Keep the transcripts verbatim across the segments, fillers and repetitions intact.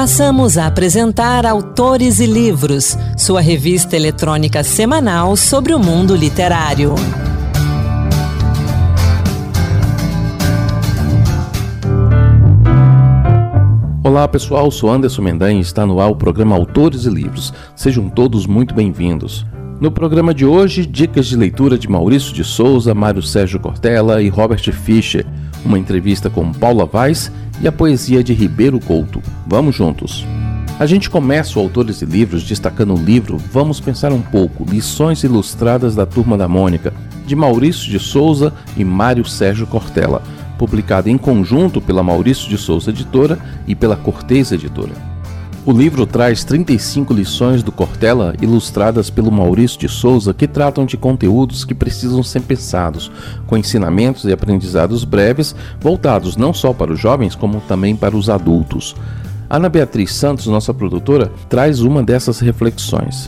Passamos a apresentar Autores e Livros, sua revista eletrônica semanal sobre o mundo literário. Olá pessoal, sou Anderson Mendanha e está no ar o programa Autores e Livros. Sejam todos muito bem-vindos. No programa de hoje, dicas de leitura de Maurício de Souza, Mário Sérgio Cortella e Robert Fischer, uma entrevista com Paula Weiss e a poesia de Ribeiro Couto. Vamos juntos! A gente começa o Autores e Livros destacando o livro Vamos Pensar um Pouco, Lições Ilustradas da Turma da Mônica, de Maurício de Souza e Mário Sérgio Cortella, publicado em conjunto pela Maurício de Souza Editora e pela Cortez Editora. O livro traz trinta e cinco lições do Cortella ilustradas pelo Maurício de Souza que tratam de conteúdos que precisam ser pensados, com ensinamentos e aprendizados breves voltados não só para os jovens como também para os adultos. Ana Beatriz Santos, nossa produtora, traz uma dessas reflexões.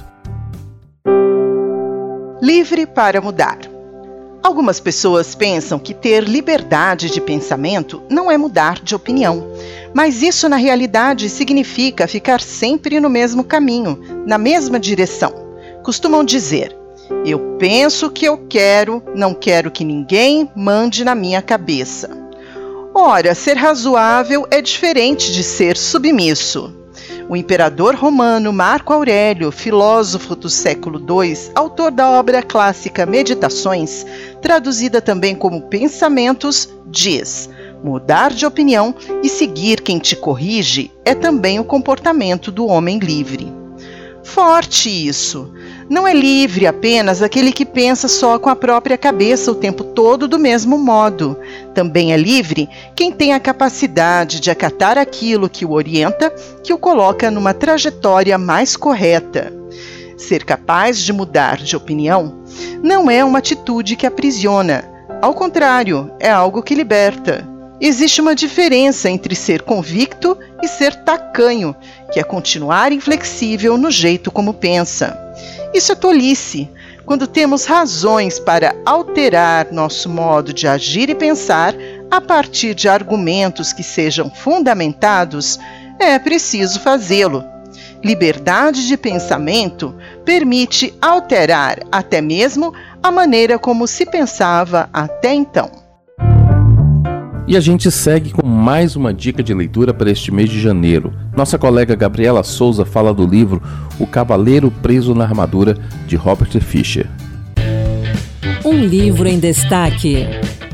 Livre para mudar. Algumas pessoas pensam que ter liberdade de pensamento não é mudar de opinião, mas isso na realidade significa ficar sempre no mesmo caminho, na mesma direção. Costumam dizer, eu penso o que eu quero, não quero que ninguém mande na minha cabeça. Ora, ser razoável é diferente de ser submisso. O imperador romano Marco Aurélio, filósofo do século dois, autor da obra clássica Meditações, traduzida também como Pensamentos, diz: mudar de opinião e seguir quem te corrige é também o comportamento do homem livre. Forte isso! Não é livre apenas aquele que pensa só com a própria cabeça o tempo todo do mesmo modo. Também é livre quem tem a capacidade de acatar aquilo que o orienta, que o coloca numa trajetória mais correta. Ser capaz de mudar de opinião não é uma atitude que aprisiona. Ao contrário, é algo que liberta. Existe uma diferença entre ser convicto e ser tacanho, que é continuar inflexível no jeito como pensa. Isso é tolice. Quando temos razões para alterar nosso modo de agir e pensar a partir de argumentos que sejam fundamentados, é preciso fazê-lo. Liberdade de pensamento permite alterar até mesmo a maneira como se pensava até então. E a gente segue com mais uma dica de leitura para este mês de janeiro. Nossa colega Gabriela Souza fala do livro O Cavaleiro Preso na Armadura, de Robert Fischer. Um livro em destaque.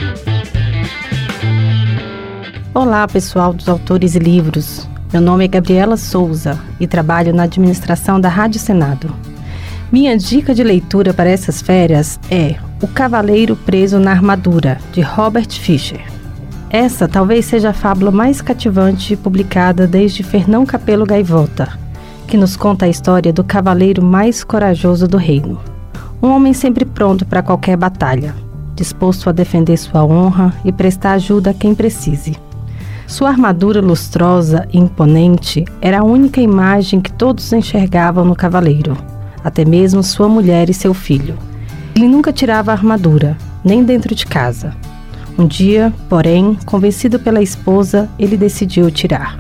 Olá, pessoal dos Autores e Livros. Meu nome é Gabriela Souza e trabalho na administração da Rádio Senado. Minha dica de leitura para essas férias é O Cavaleiro Preso na Armadura, de Robert Fischer. Essa talvez seja a fábula mais cativante publicada desde Fernão Capelo Gaivota, que nos conta a história do cavaleiro mais corajoso do reino. Um homem sempre pronto para qualquer batalha, disposto a defender sua honra e prestar ajuda a quem precise. Sua armadura lustrosa e imponente era a única imagem que todos enxergavam no cavaleiro, até mesmo sua mulher e seu filho. Ele nunca tirava a armadura, nem dentro de casa. Um dia, porém, convencido pela esposa, ele decidiu tirar.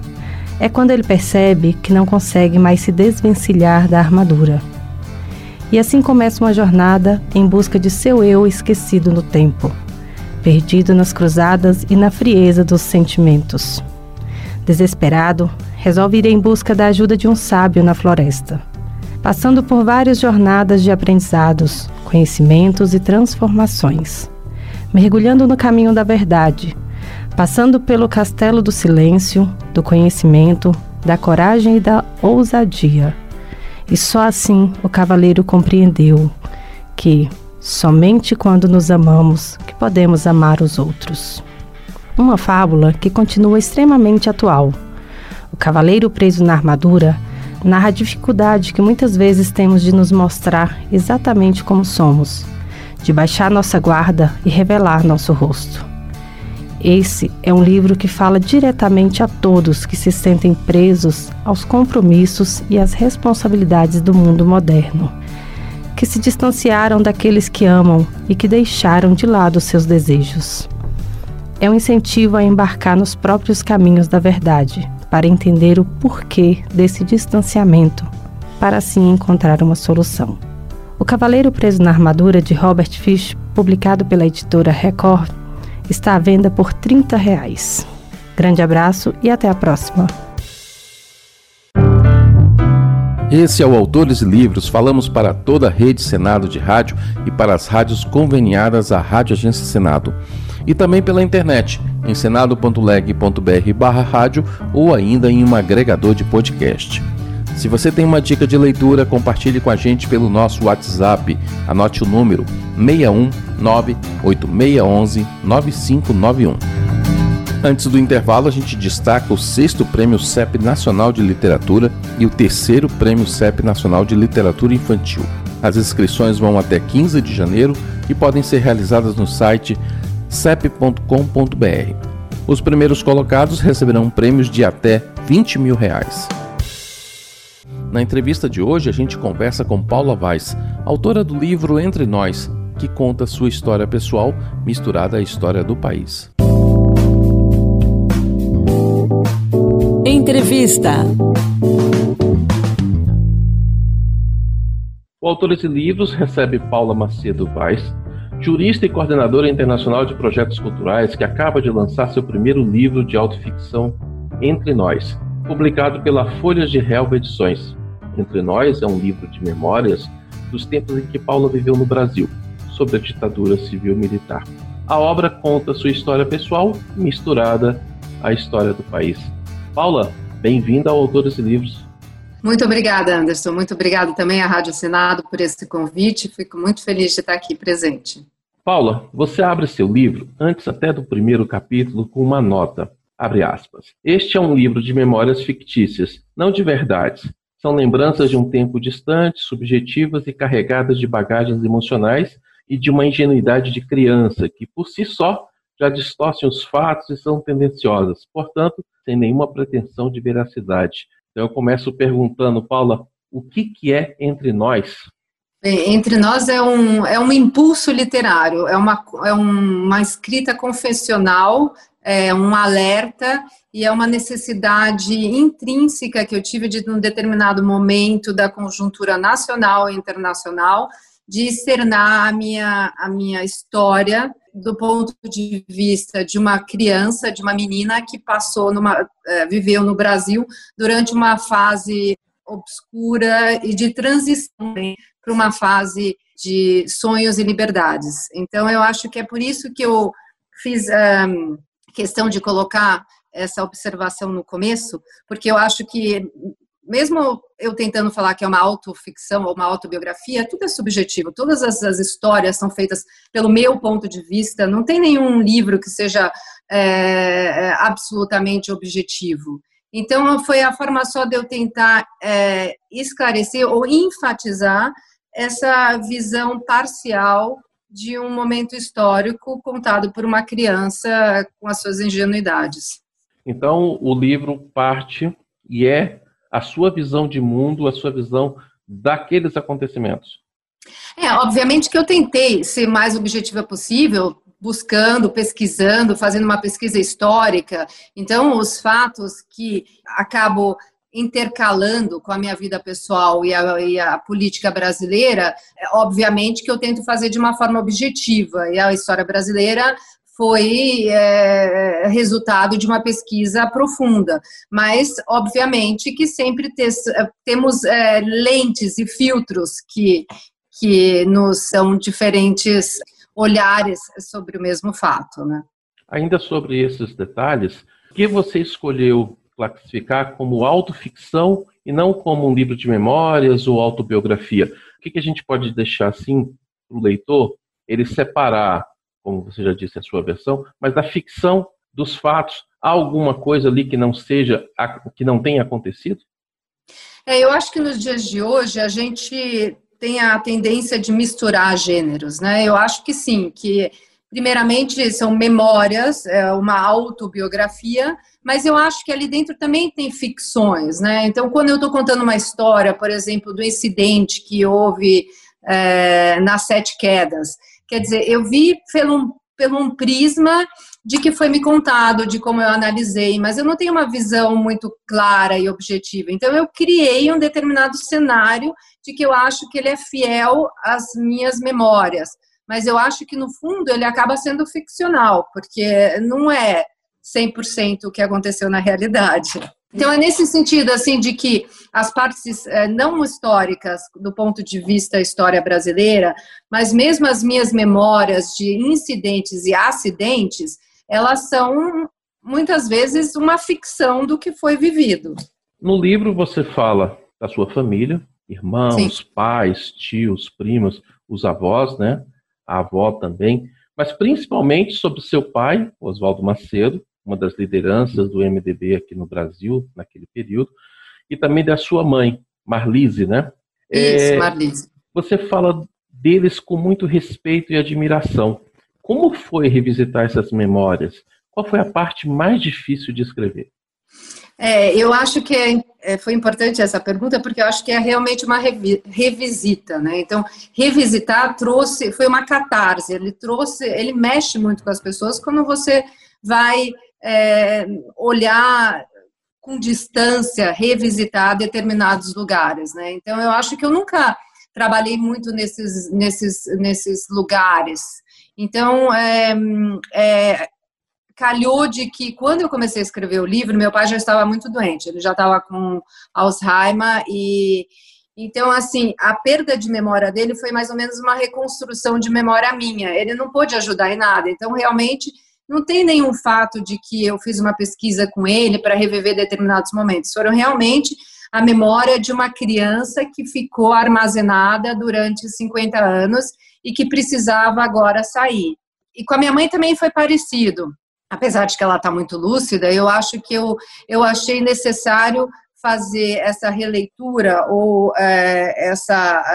É quando ele percebe que não consegue mais se desvencilhar da armadura. E assim começa uma jornada em busca de seu eu esquecido no tempo, perdido nas cruzadas e na frieza dos sentimentos. Desesperado, resolve ir em busca da ajuda de um sábio na floresta, passando por várias jornadas de aprendizados, conhecimentos e transformações. Mergulhando no caminho da verdade, passando pelo castelo do silêncio, do conhecimento, da coragem e da ousadia. E só assim o cavaleiro compreendeu que, somente quando nos amamos, que podemos amar os outros. Uma fábula que continua extremamente atual. O cavaleiro preso na armadura narra a dificuldade que muitas vezes temos de nos mostrar exatamente como somos, de baixar nossa guarda e revelar nosso rosto. Esse é um livro que fala diretamente a todos que se sentem presos aos compromissos e às responsabilidades do mundo moderno, que se distanciaram daqueles que amam e que deixaram de lado seus desejos. É um incentivo a embarcar nos próprios caminhos da verdade, para entender o porquê desse distanciamento, para assim encontrar uma solução. O Cavaleiro Preso na Armadura, de Robert Fish, publicado pela editora Record, está à venda por trinta reais. Grande abraço e até a próxima. Esse é o Autores e Livros. Falamos para toda a rede Senado de rádio e para as rádios conveniadas à Rádio Agência Senado. E também pela internet, em senado ponto leg ponto br barra rádio ou ainda em um agregador de podcast. Se você tem uma dica de leitura, compartilhe com a gente pelo nosso WhatsApp. Anote o número seis um nove oito seis um um nove cinco nove um. Antes do intervalo, a gente destaca o sexto Prêmio C E P Nacional de Literatura e o terceiro Prêmio C E P Nacional de Literatura Infantil. As inscrições vão até quinze de janeiro e podem ser realizadas no site cep ponto com ponto br. Os primeiros colocados receberão prêmios de até vinte mil reais. Na entrevista de hoje, a gente conversa com Paula Weiss, autora do livro Entre Nós, que conta sua história pessoal misturada à história do país. Entrevista. O Autores e Livros recebe Paula Macedo Weiss, jurista e coordenadora internacional de projetos culturais, que acaba de lançar seu primeiro livro de autoficção, Entre Nós, publicado pela Folhas de Relva Edições. Entre Nós é um livro de memórias dos tempos em que Paula viveu no Brasil, sob a ditadura civil-militar. A obra conta sua história pessoal misturada à história do país. Paula, bem-vinda ao Autores e Livros. Muito obrigada, Anderson. Muito obrigada também à Rádio Senado por esse convite. Fico muito feliz de estar aqui presente. Paula, você abre seu livro, antes até do primeiro capítulo, com uma nota, abre aspas. Este é um livro de memórias fictícias, não de verdades. São lembranças de um tempo distante, subjetivas e carregadas de bagagens emocionais e de uma ingenuidade de criança, que por si só já distorcem os fatos e são tendenciosas, portanto, sem nenhuma pretensão de veracidade. Então eu começo perguntando, Paula, o que, que é Entre Nós? Bem, Entre Nós é um, é um impulso literário, é uma, é uma escrita confessional, é um alerta e é uma necessidade intrínseca que eu tive de, num determinado momento da conjuntura nacional e internacional, de externar a minha, a minha história do ponto de vista de uma criança, de uma menina que passou numa, é, viveu no Brasil durante uma fase obscura e de transição para uma fase de sonhos e liberdades. Então, eu acho que é por isso que eu fiz um, questão de colocar essa observação no começo, porque eu acho que, mesmo eu tentando falar que é uma autoficção ou uma autobiografia, tudo é subjetivo, todas as, as histórias são feitas pelo meu ponto de vista, não tem nenhum livro que seja é, absolutamente objetivo. Então, foi a forma só de eu tentar é, esclarecer ou enfatizar essa visão parcial de um momento histórico contado por uma criança com as suas ingenuidades. Então, o livro parte e é a sua visão de mundo, a sua visão daqueles acontecimentos. É, obviamente que eu tentei ser mais objetiva possível, buscando, pesquisando, fazendo uma pesquisa histórica. Então, os fatos que acabo intercalando com a minha vida pessoal e a, e a política brasileira, é, obviamente que eu tento fazer de uma forma objetiva. E a história brasileira foi é, resultado de uma pesquisa profunda. Mas, obviamente, que sempre te, temos é, lentes e filtros que, que nos são diferentes olhares sobre o mesmo fato, né? Ainda sobre esses detalhes, o que você escolheu classificar como autoficção e não como um livro de memórias ou autobiografia? O que, que a gente pode deixar assim para o leitor, ele separar, como você já disse, a sua versão, mas da ficção dos fatos, há alguma coisa ali que não seja, que não tenha acontecido? É, eu acho que nos dias de hoje a gente tem a tendência de misturar gêneros, né? Eu acho que sim, que primeiramente são memórias, é uma autobiografia, mas eu acho que ali dentro também tem ficções, né? Então, quando eu estou contando uma história, por exemplo, do incidente que houve é, nas Sete Quedas, quer dizer, eu vi pelo, pelo um prisma de que foi me contado, de como eu analisei, mas eu não tenho uma visão muito clara e objetiva. Então, eu criei um determinado cenário de que eu acho que ele é fiel às minhas memórias, mas eu acho que, no fundo, ele acaba sendo ficcional, porque não é cem por cento o que aconteceu na realidade. Então, é nesse sentido, assim, de que as partes é, não históricas, do ponto de vista história brasileira, mas mesmo as minhas memórias de incidentes e acidentes, elas são, muitas vezes, uma ficção do que foi vivido. No livro você fala da sua família, irmãos, Sim. pais, tios, primos, os avós, né? A avó também, mas principalmente sobre seu pai, Oswaldo Macedo, uma das lideranças do M D B aqui no Brasil, naquele período, e também da sua mãe, Marlise, né? Isso, é, Marlise. Você fala deles com muito respeito e admiração. Como foi revisitar essas memórias? Qual foi a parte mais difícil de escrever? É, eu acho que é, é, foi importante essa pergunta, porque eu acho que é realmente uma revi, revisita, né? Então, revisitar trouxe, foi uma catarse, ele trouxe, ele mexe muito com as pessoas quando você vai é, olhar com distância, revisitar determinados lugares, né? Então, eu acho que eu nunca trabalhei muito nesses, nesses, nesses lugares. Então, é, é, calhou de que, quando eu comecei a escrever o livro, meu pai já estava muito doente, ele já estava com Alzheimer e... Então, assim, a perda de memória dele foi mais ou menos uma reconstrução de memória minha. Ele não pôde ajudar em nada. Então, realmente, não tem nenhum fato de que eu fiz uma pesquisa com ele para reviver determinados momentos. Foram realmente a memória de uma criança que ficou armazenada durante cinquenta anos e que precisava agora sair. E com a minha mãe também foi parecido. Apesar de que ela está muito lúcida, eu acho que eu, eu achei necessário fazer essa releitura ou é, essa,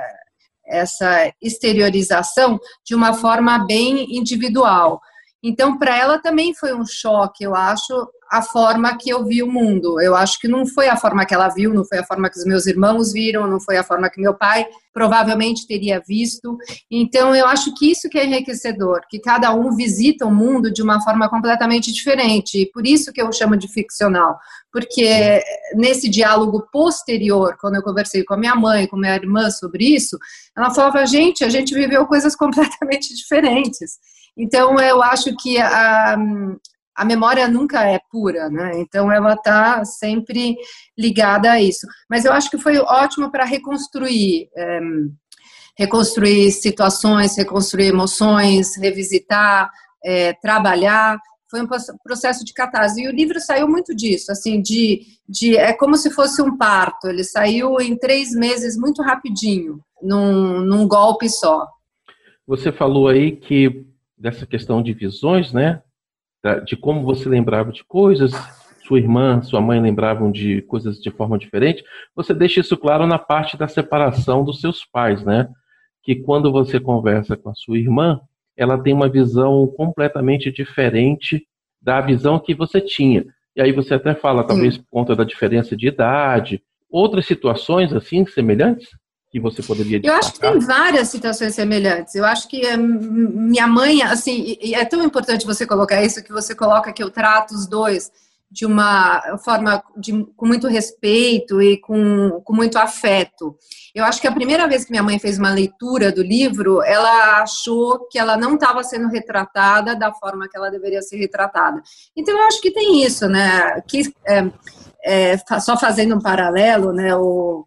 é, essa exteriorização de uma forma bem individual. Então, para ela também foi um choque, eu acho, a forma que eu vi o mundo. Eu acho que não foi a forma que ela viu, não foi a forma que os meus irmãos viram, não foi a forma que meu pai provavelmente teria visto. Então, eu acho que isso que é enriquecedor, que cada um visita o mundo de uma forma completamente diferente. E por isso que eu chamo de ficcional. Porque nesse diálogo posterior, quando eu conversei com a minha mãe, com a minha irmã sobre isso, ela falava, gente, a gente viveu coisas completamente diferentes. Então, eu acho que a, a memória nunca é pura, né? Então, ela está sempre ligada a isso. Mas eu acho que foi ótimo para reconstruir, é, reconstruir situações, reconstruir emoções, revisitar, é, trabalhar. Foi um processo de catarse. E o livro saiu muito disso, assim, de, de, é como se fosse um parto. Ele saiu em três meses, muito rapidinho, num, num golpe só. Você falou aí que dessa questão de visões, né? De como você lembrava de coisas, sua irmã, sua mãe lembravam de coisas de forma diferente. Você deixa isso claro na parte da separação dos seus pais, né? Que quando você conversa com a sua irmã, ela tem uma visão completamente diferente da visão que você tinha. E aí você até fala, talvez por conta da diferença de idade, outras situações assim, semelhantes? Que você poderia destacar? Eu acho que tem várias situações semelhantes. Eu acho que minha mãe, assim, e é tão importante você colocar isso, que você coloca que eu trato os dois de uma forma de, com muito respeito e com, com muito afeto. Eu acho que a primeira vez que minha mãe fez uma leitura do livro, ela achou que ela não estava sendo retratada da forma que ela deveria ser retratada. Então, eu acho que tem isso, né? Que, é, é, só fazendo um paralelo, né? O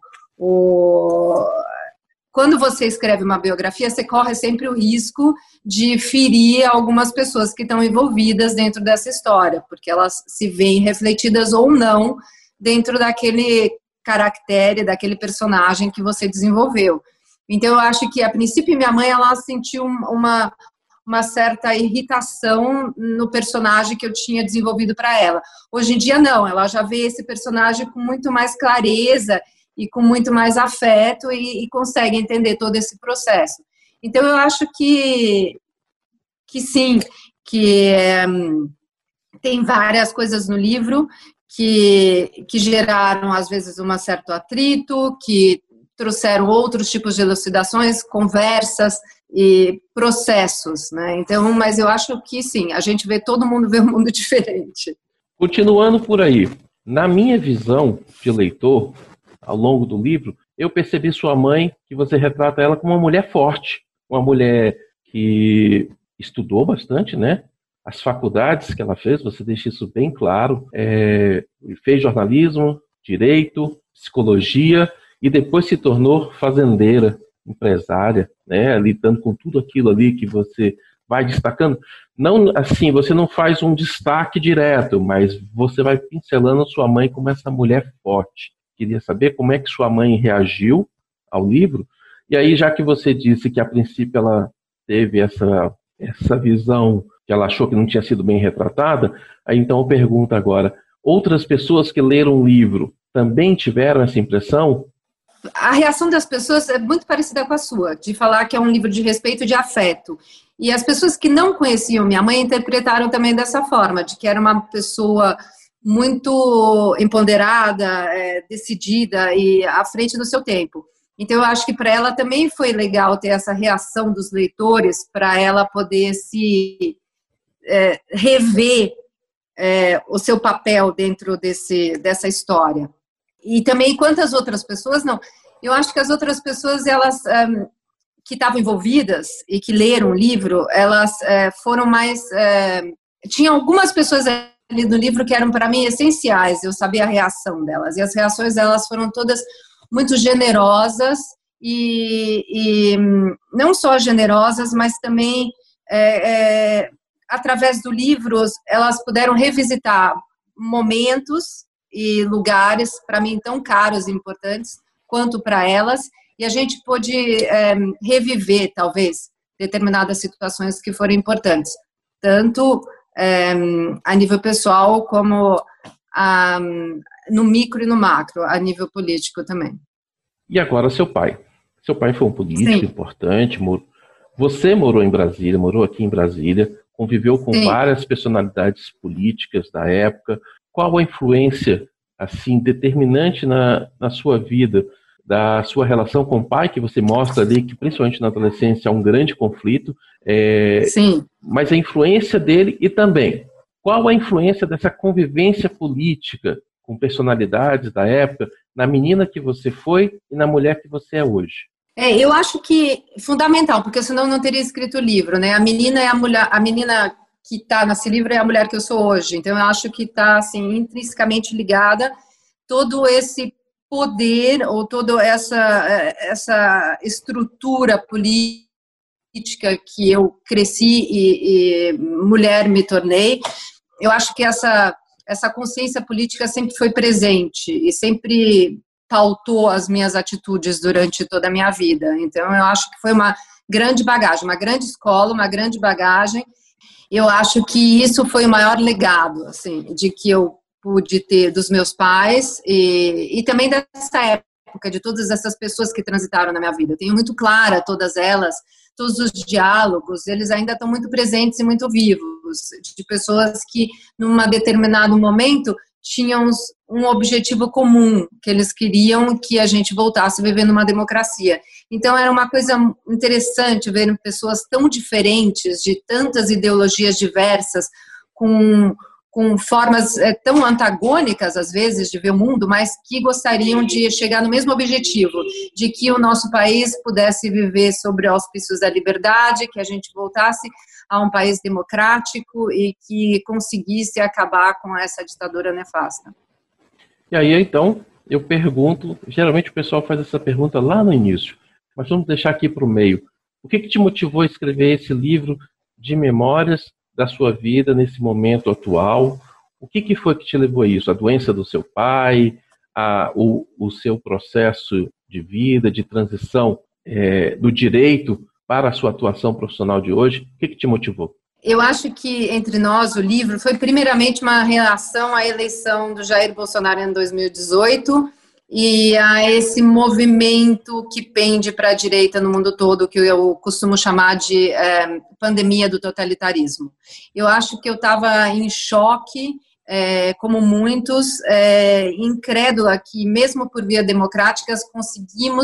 O... Quando você escreve uma biografia, você corre sempre o risco de ferir algumas pessoas que estão envolvidas dentro dessa história, porque elas se veem refletidas ou não dentro daquele caractere, daquele personagem que você desenvolveu. Então, eu acho que, a princípio, minha mãe, ela sentiu uma, uma certa irritação no personagem que eu tinha desenvolvido para ela. Hoje em dia, não, ela já vê esse personagem com muito mais clareza e com muito mais afeto e, e consegue entender todo esse processo. Então, eu acho que, que sim, que é, tem várias coisas no livro que, que geraram, às vezes, um certo atrito, que trouxeram outros tipos de elucidações, conversas, e processos, né? Então, mas eu acho que sim, a gente vê, todo mundo vê um mundo diferente. Continuando por aí, na minha visão de leitor, ao longo do livro, eu percebi sua mãe, que você retrata ela como uma mulher forte, uma mulher que estudou bastante, né? As faculdades que ela fez, você deixa isso bem claro, é, fez jornalismo, direito, psicologia e depois se tornou fazendeira, empresária, né? Lidando com tudo aquilo ali que você vai destacando. Não assim, você não faz um destaque direto, mas você vai pincelando sua mãe como essa mulher forte. Queria saber como é que sua mãe reagiu ao livro. E aí, já que você disse que a princípio ela teve essa, essa visão que ela achou que não tinha sido bem retratada, aí então eu pergunto agora, outras pessoas que leram o livro também tiveram essa impressão? A reação das pessoas é muito parecida com a sua, de falar que é um livro de respeito e de afeto. E as pessoas que não conheciam minha mãe interpretaram também dessa forma, de que era uma pessoa muito empoderada, é, decidida e à frente do seu tempo. Então, eu acho que para ela também foi legal ter essa reação dos leitores, para ela poder se é, rever é, o seu papel dentro desse, dessa história. E também quantas outras pessoas, não. Eu acho que as outras pessoas, elas um, que estavam envolvidas e que leram o livro, elas é, foram mais... É, tinha algumas pessoas ali no livro que eram para mim essenciais, eu sabia a reação delas. E as reações delas foram todas muito generosas e, e não só generosas, mas também é, é, através do livro elas puderam revisitar momentos e lugares para mim tão caros e importantes quanto para elas, e a gente pôde é, reviver talvez determinadas situações que foram importantes, tanto é, a nível pessoal como a, no micro e no macro, a nível político também. E agora seu pai. Seu pai foi um político Sim. importante. Mor... Você morou em Brasília, morou aqui em Brasília, conviveu com Sim. várias personalidades políticas da época. Qual a influência assim determinante na, na sua vida, da sua relação com o pai, que você mostra ali que principalmente na adolescência há um grande conflito, é... Sim. mas a influência dele e também qual a influência dessa convivência política com personalidades da época na menina que você foi e na mulher que você é hoje? É, eu acho que fundamental, porque senão eu não teria escrito o livro, né? A menina é a mulher, a menina que está nesse livro é a mulher que eu sou hoje. Então eu acho que está assim intrinsecamente ligada todo esse poder ou toda essa essa estrutura política que eu cresci e, e mulher me tornei. Eu acho que essa essa consciência política sempre foi presente e sempre pautou as minhas atitudes durante toda a minha vida. Então, eu acho que foi uma grande bagagem, uma grande escola, uma grande bagagem. Eu acho que isso foi o maior legado, assim, de que eu pude ter dos meus pais e, e também dessa época, de todas essas pessoas que transitaram na minha vida. Eu tenho muito clara todas elas, todos os diálogos, eles ainda estão muito presentes e muito vivos, de pessoas que, num determinado momento, tinham um objetivo comum, que eles queriam que a gente voltasse a viver numa democracia. Então, era uma coisa interessante ver pessoas tão diferentes, de tantas ideologias diversas, com, com formas é, tão antagônicas, às vezes, de ver o mundo, mas que gostariam de chegar no mesmo objetivo, de que o nosso país pudesse viver sobre auspícios da liberdade, que a gente voltasse a um país democrático e que conseguisse acabar com essa ditadura nefasta. E aí, então, eu pergunto, geralmente o pessoal faz essa pergunta lá no início, mas vamos deixar aqui para o meio. O que, que te motivou a escrever esse livro de memórias da sua vida nesse momento atual? O que, que foi que te levou a isso? A doença do seu pai, a, o, o seu processo de vida, de transição é, do direito para a sua atuação profissional de hoje? O que, que te motivou? Eu acho que, entre nós, o livro foi primeiramente uma reação à eleição do Jair Bolsonaro em dois mil e dezoito e a esse movimento que pende para a direita no mundo todo, que eu costumo chamar de é, pandemia do totalitarismo. Eu acho que eu estava em choque, é, como muitos, é, incrédula que, mesmo por via democráticas, conseguimos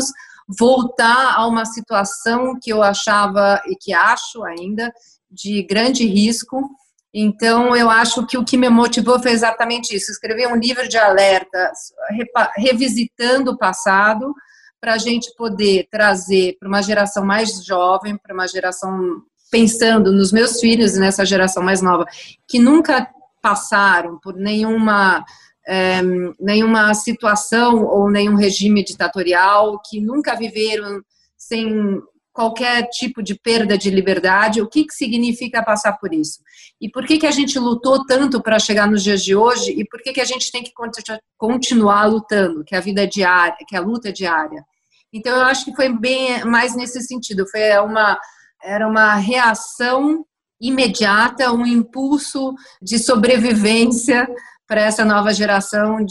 voltar a uma situação que eu achava e que acho ainda de grande risco. Então, eu acho que o que me motivou foi exatamente isso, escrever um livro de alerta, revisitando o passado, para a gente poder trazer para uma geração mais jovem, para uma geração, pensando nos meus filhos e nessa geração mais nova, que nunca passaram por nenhuma, é, nenhuma situação ou nenhum regime ditatorial, que nunca viveram sem qualquer tipo de perda de liberdade. O que, que significa passar por isso? E por que, que a gente lutou tanto para chegar nos dias de hoje? E por que, que a gente tem que continuar lutando? Que a vida é diária, que a luta é diária. Então, eu acho que foi bem mais nesse sentido. Foi uma, era uma reação imediata, um impulso de sobrevivência para essa nova geração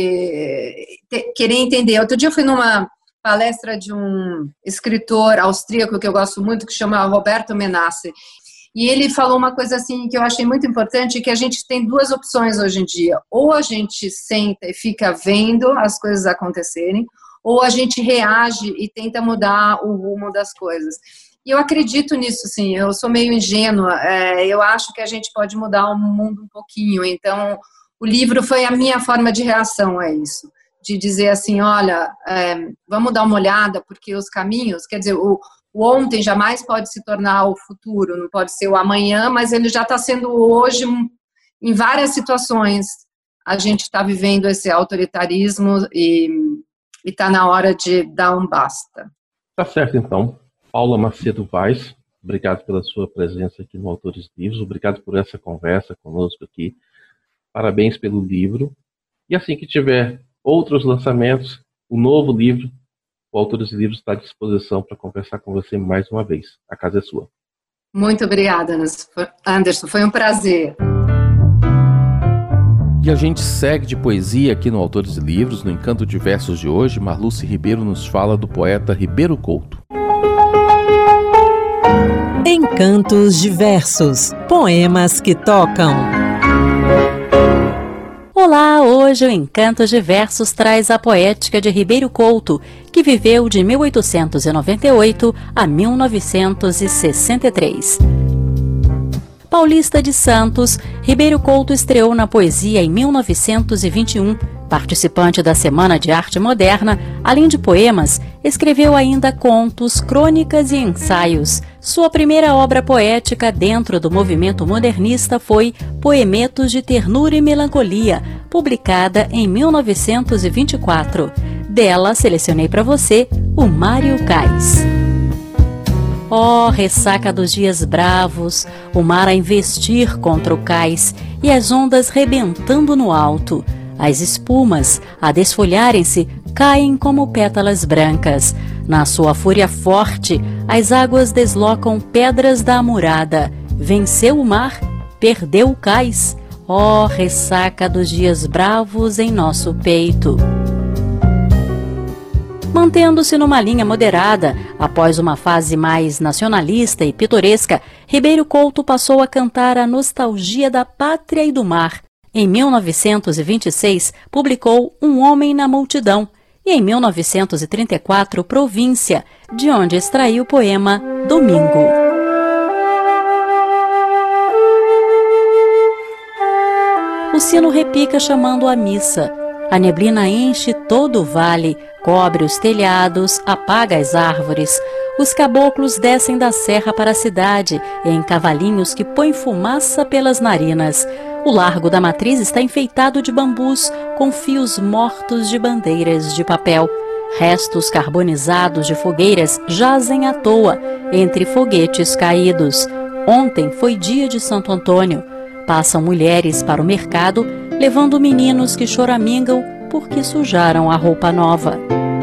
de ter, querer entender. Outro dia eu fui numa palestra de um escritor austríaco que eu gosto muito, que chama Roberto Menasse, e ele falou uma coisa assim que eu achei muito importante, que a gente tem duas opções hoje em dia: ou a gente senta e fica vendo as coisas acontecerem, ou a gente reage e tenta mudar o rumo das coisas. E eu acredito nisso, sim, eu sou meio ingênua, é, eu acho que a gente pode mudar o mundo um pouquinho. Então, o livro foi a minha forma de reação a isso, de dizer assim, olha, é, vamos dar uma olhada, porque os caminhos, quer dizer, o, o ontem jamais pode se tornar o futuro, não pode ser o amanhã, mas ele já está sendo hoje, em várias situações, a gente está vivendo esse autoritarismo e está na hora de dar um basta. Tá certo, então. Paula Macedo Vaz, obrigado pela sua presença aqui no Autores Livros, obrigado por essa conversa conosco aqui, parabéns pelo livro, e assim que tiver outros lançamentos, o novo livro, o Autores Livros está à disposição para conversar com você mais uma vez. A casa é sua. Muito obrigada, Anderson. Foi um prazer. E a gente segue de poesia aqui no Autores e Livros. No Encanto de Versos de hoje, Marluce Ribeiro nos fala do poeta Ribeiro Couto. Encantos de Versos. Poemas que tocam. Olá, hoje o Encantos de Versos traz a poética de Ribeiro Couto, que viveu de mil oitocentos e noventa e oito a mil novecentos e sessenta e três. Paulista de Santos, Ribeiro Couto estreou na poesia em mil novecentos e vinte e um. Participante da Semana de Arte Moderna, além de poemas, escreveu ainda contos, crônicas e ensaios. Sua primeira obra poética dentro do movimento modernista foi Poemetos de Ternura e Melancolia, publicada em mil novecentos e vinte e quatro. Dela, selecionei para você o Mário Cais. Ó, oh, ressaca dos dias bravos, o mar a investir contra o cais e as ondas rebentando no alto. As espumas, a desfolharem-se, caem como pétalas brancas. Na sua fúria forte, as águas deslocam pedras da amurada. Venceu o mar, perdeu o cais. Ó, ressaca dos dias bravos em nosso peito. Mantendo-se numa linha moderada, após uma fase mais nacionalista e pitoresca, Ribeiro Couto passou a cantar a nostalgia da pátria e do mar. Em mil novecentos e vinte e seis, publicou Um Homem na Multidão e em mil novecentos e trinta e quatro, Província, de onde extraiu o poema Domingo. O sino repica chamando a missa. A neblina enche todo o vale, cobre os telhados, apaga as árvores. Os caboclos descem da serra para a cidade, em cavalinhos que põem fumaça pelas narinas. O Largo da Matriz está enfeitado de bambus, com fios mortos de bandeiras de papel. Restos carbonizados de fogueiras jazem à toa, entre foguetes caídos. Ontem foi dia de Santo Antônio. Passam mulheres para o mercado, levando meninos que choramingam porque sujaram a roupa nova.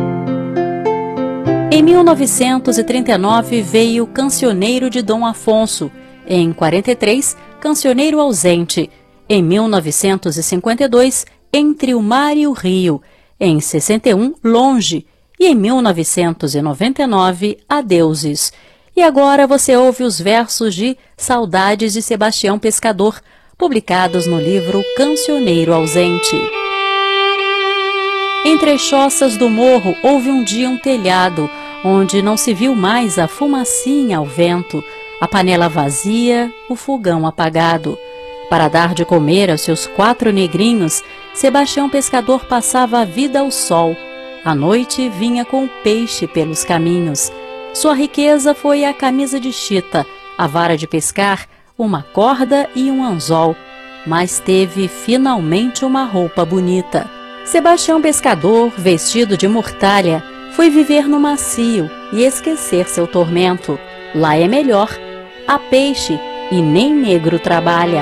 Em mil novecentos e trinta e nove veio Cancioneiro de Dom Afonso. Em quarenta e três, Cancioneiro Ausente. Em mil novecentos e cinquenta e dois, Entre o Mar e o Rio. Em sessenta e um, Longe. E em mil novecentos e noventa e nove, Adeuses. E agora você ouve os versos de Saudades de Sebastião Pescador, publicados no livro Cancioneiro Ausente. Entre as choças do morro houve um dia um telhado, onde não se viu mais a fumacinha ao vento, a panela vazia, o fogão apagado. Para dar de comer aos seus quatro negrinhos, Sebastião Pescador passava a vida ao sol. À noite vinha com o peixe pelos caminhos. Sua riqueza foi a camisa de chita, a vara de pescar, uma corda e um anzol. Mas teve finalmente uma roupa bonita. Sebastião Pescador, vestido de mortalha, foi viver no macio e esquecer seu tormento. Lá é melhor. Há peixe e nem negro trabalha.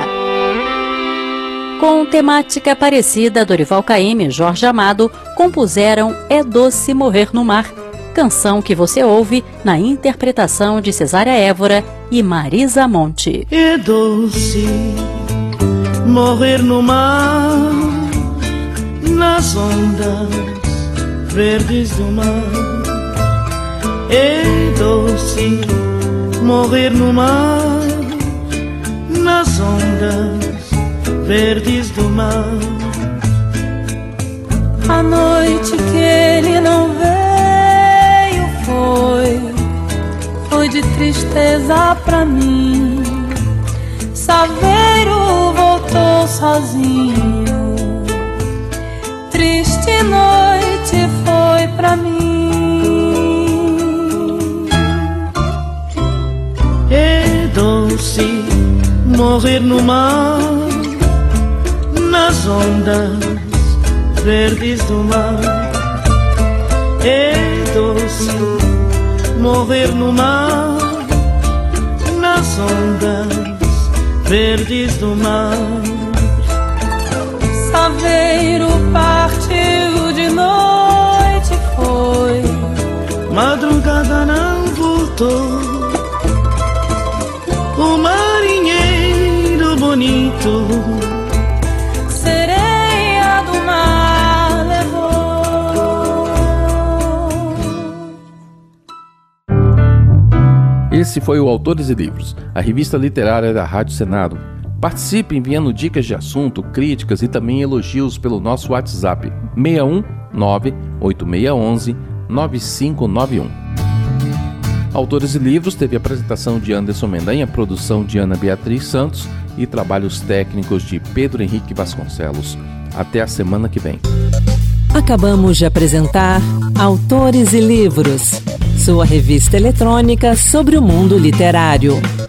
Com temática parecida, Dorival Caymmi e Jorge Amado compuseram É Doce Morrer no Mar, canção que você ouve na interpretação de Cesária Évora e Marisa Monte. É doce morrer no mar, nas ondas verdes do mar. É doce morrer no mar, nas ondas verdes do mar. A noite que ele não veio foi, foi de tristeza pra mim. Saveiro voltou sozinho, triste noite foi pra mim. É doce morrer no mar, nas ondas verdes do mar. É doce morrer no mar, nas ondas verdes do mar. Saveiro partiu de noite foi, madrugada não voltou. O marinheiro bonito sereia do mar levou. Esse foi o Autores e Livros, a revista literária da Rádio Senado. Participe enviando dicas de assunto, críticas e também elogios pelo nosso WhatsApp seis um nove oito seis um um nove cinco nove um. Autores e Livros teve a apresentação de Anderson Mendanha, produção de Ana Beatriz Santos e trabalhos técnicos de Pedro Henrique Vasconcelos. Até a semana que vem. Acabamos de apresentar Autores e Livros, sua revista eletrônica sobre o mundo literário.